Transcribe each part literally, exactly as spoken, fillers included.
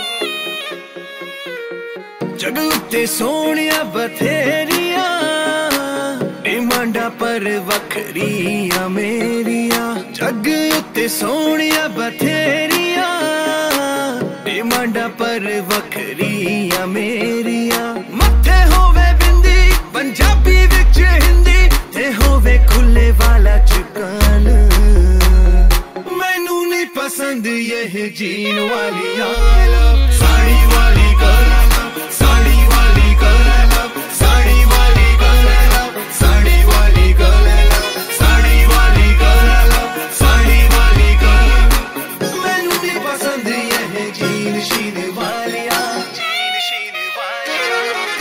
जग उत्ते सोहणिया बथेरिया डिमांडा पर वखरिया मेरिया। जग उत्ते सोहणिया बथेरिया डिमांडा पर वखरिया मेरिया। मथे होवे बिंदी पंजाबी विच हिंदी ते होवे खुले वाला चुकान। मैनू नहीं पसंद यह जीन वाली आलम। साड़ी वाली गर्ल साड़ी वाली गर्ल साड़ी वाली गर्ल साड़ी वाली गर्ल साड़ी वाली गर्ल साड़ी वाली गर्ल। मैनू नहीं पसंद यह जीन शीन वालिया जीन शीन वालिया।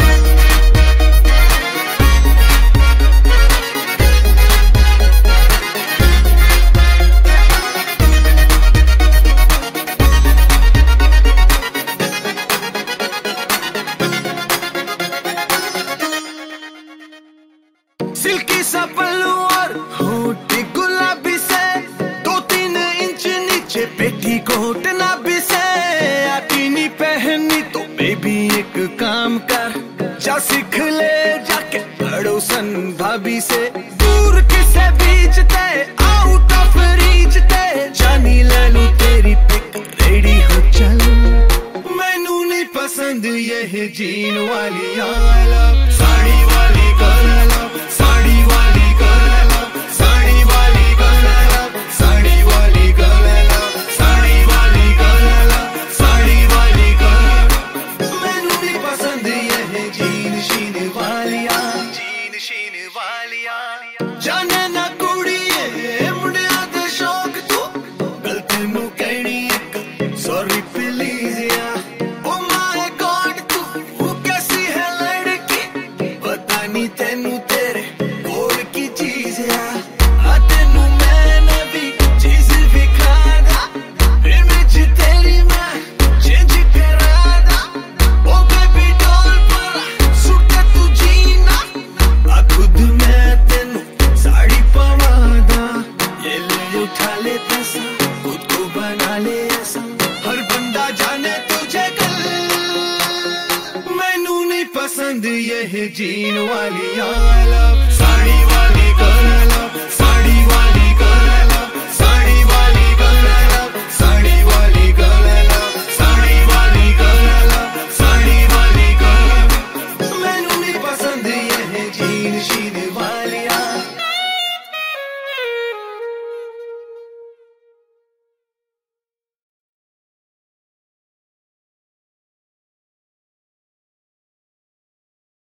सिल्की सा पल्लू और होठ गुलाबी से दो तीन इंच नीचे पेटीकोट नाभि से। आती नहीं पहननी तो बेबी एक काम कर जा सीख ले जाके पड़ोसन भाभी से। दूर किसे बीचते आउट ऑफ रीच ते जानी ले लूं तेरी पिक रेडी हो चल। मैनू नहीं पसंद यह जीन वाली आलम। साड़ी वाली गर्ल साड़ी वाली गर्ल साड़ी वाली गर्ल साड़ी वाली गर्ल साड़ी वाली गर्ल साड़ी वाली गर्ल। मैनू नहीं पसंद यह जीन शीन वालिया जीन शीन वालिया। जाने ना कुड़िए मुंडिया दे शौक तू गलत नू कहनी एक सॉरी प्लीज या। ओ माय गॉड तू कैसी है लड़की पता नहीं तेनू तेरे कोल की चीज या। आ तेनू मैंने भी चीज दिखादा इमेज तेरी मैं चेंज करादा। ओ बेबी डॉल पर सूट तू जीना आ खुद मैं तेनू साड़ी पवादा। ये ले उठा ले पैसा खुद को बना ले ऐसा हर बंदा जाने तुझे कल। मैनू नहीं पसंद यह जीन वाली आलम। साड़ी वाली गर्ल साड़ी वाली गर्ल साड़ी वाली गर्ल साड़ी वाली गर्ल साड़ी वाली गर्ल साड़ी वाली गर्ल। मैनू नहीं पसंद यह जीन शीन